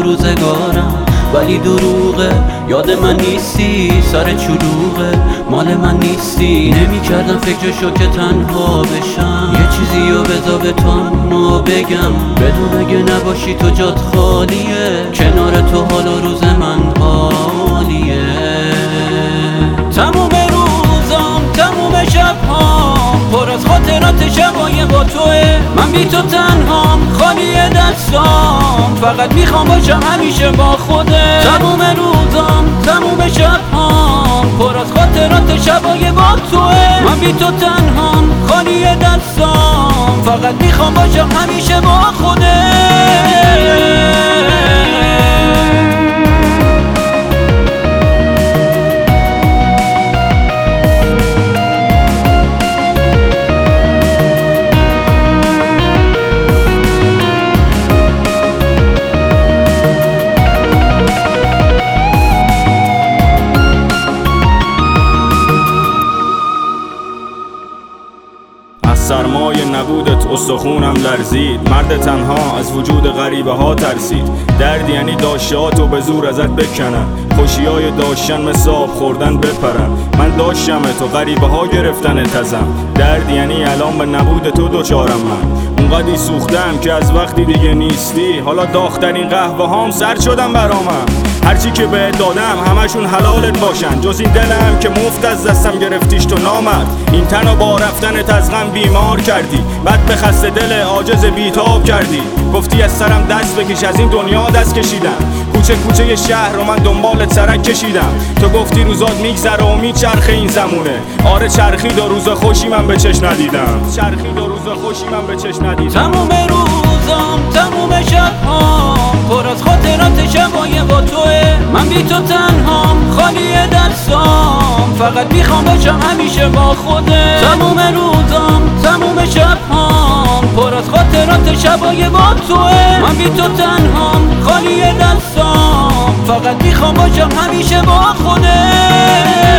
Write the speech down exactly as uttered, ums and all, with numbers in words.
روزگارم ولی دروغه، یاد من نیستی، سر چلوغه مال من نیستی. نمی کردم فکرشو که تنها بشم، یه چیزی رو بذار به تو اما بگم، بدون اگه نباشی تو جات خالیه، کنار تو حال و روز من عالیه. تموم روزام تموم شبهام پر از خاطرات شبای با توه، من بی تو تنهام خالی دستام، فقط میخوام باشم همیشه با خوده. تموم روزام تموم شبهام پر از خاطرات شبای با توه، من بی تو تنهام خالی دستام، فقط میخوام باشم همیشه با خوده. سرمای نبودت استخونم لرزید، مرد تنها از وجود غریبه ها ترسید. درد یعنی داشتهاتو به زور ازت بکنن، خوشیای داشتن مثل آب خوردن بپرن. من داشتم تو غریبه ها گرفتن تزم، درد یعنی الان به نبود تو دوچارم. من اونقدی سوختم که از وقتی دیگه نیستی، حالا داغ‌ترین قهوه هام سرد شدم برامم. هرچی که بهت دادم همشون حلالت باشن، جز این دلم که مفت از دستم گرفتیش تو نامرد. این تنو با رفتنت از غم بیمار کردی، بعد به خسته دل عاجز بیتاب کردی. گفتی از سرم دست بکش، از این دنیا دست کشیدم، کوچه کوچه شهر رو من دنبالت سرک کشیدم. تو گفتی روزات میگذره و میچرخه این زمونه، آره چرخید و روز خوشی من به چشم ندیدم، چرخید و روز خوشی من به چشم ندیدم. تموم روزام تموم شبهام پر از خاطرات شبای با توه، من بی تو تنهام خالی دستام، فقط میخوام باشم همیشه با خوده. تموم روزام تموم شبهام پر از خاطرات شبای با توه، من بی تو تنهام خالی دستام، فقط میخوام باشم همیشه با خوده.